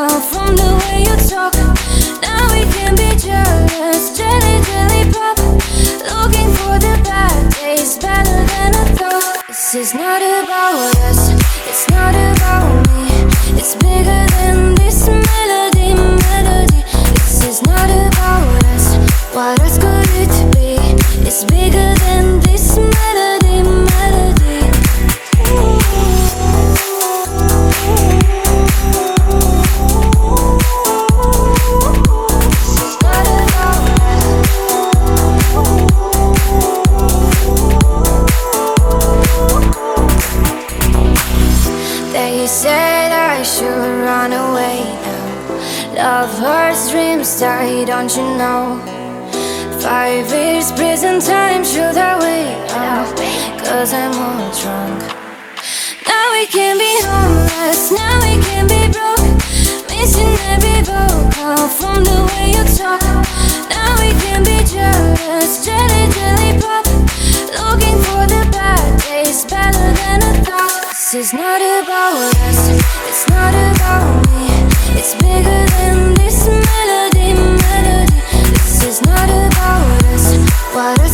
vocal from the way you talk. Now we can be jealous, jelly, jelly pop. Looking for the bad days, better than I thought. This is not about us, it's not about me. It's bigger than this melody, melody. This is not about us, what else could it be? It's bigger than this melody, melody. They said I should run away now. Love hurts, dreams die, don't you know? 5 years prison time, should I wait out? Cause I'm all drunk. Now we can be homeless, now we can be broke. Missing every vocal from the way you talk. Now we can be jealous, jelly, jelly pop. Looking for the bad days, better than I thought. This is not about us, it's not about me. It's bigger than this melody, melody. This is not about us, what